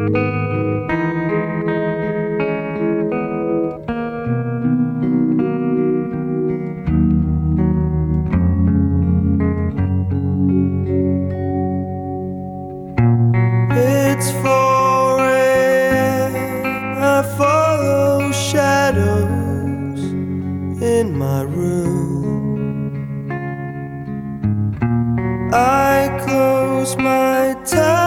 It's 4 a.m. I follow shadows in my room. I close my eyes.